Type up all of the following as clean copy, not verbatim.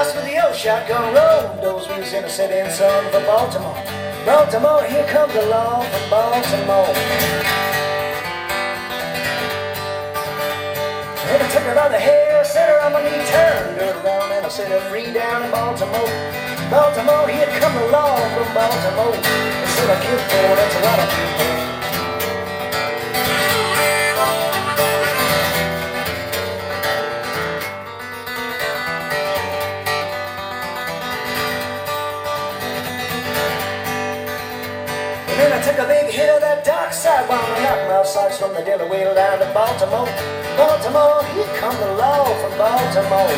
Across with the old shotgun road, those wheels in the setting sun for Baltimore. Baltimore, here comes the law from Baltimore. And I took her by the hair, set her on my knee, turned her around, and I set her free down in Baltimore. Baltimore, here come the law from Baltimore. They said I killed four, that's a lot of people. And then I took a big hit of that dark side while I knocked my socks from the Delaware down to Baltimore. Baltimore, here come the law from Baltimore.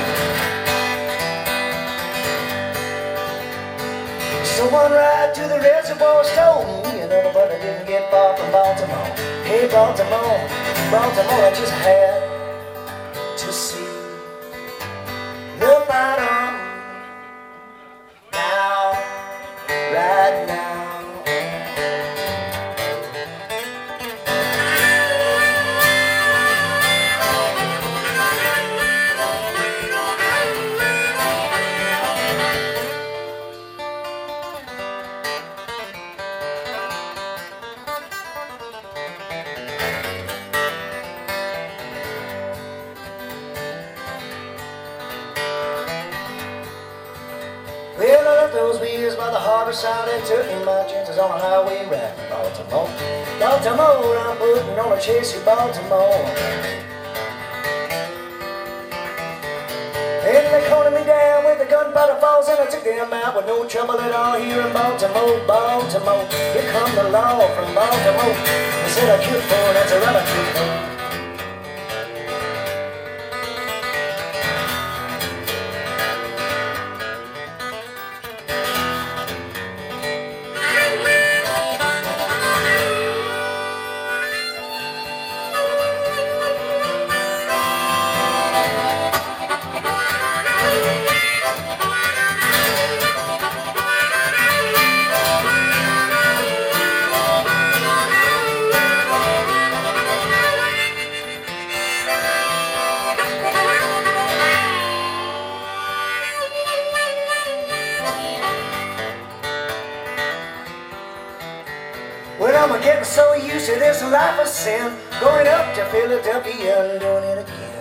So one ride to the reservoir stole me another, but I didn't get far from Baltimore. Hey Baltimore, Baltimore, I just had to see the bottom now, right now. Well, I left those wheels by the harbor side and took my chances on a highway ride to Baltimore. Baltimore, I'm putting on a chase in Baltimore. And they cornered me down with the gunpowder falls, and I took them out with no trouble at all here in Baltimore. Baltimore, here come the law from Baltimore. They said I killed four, that's a lot of people. Well, I'm getting so used to this life of sin, going up to Philadelphia and doing it again.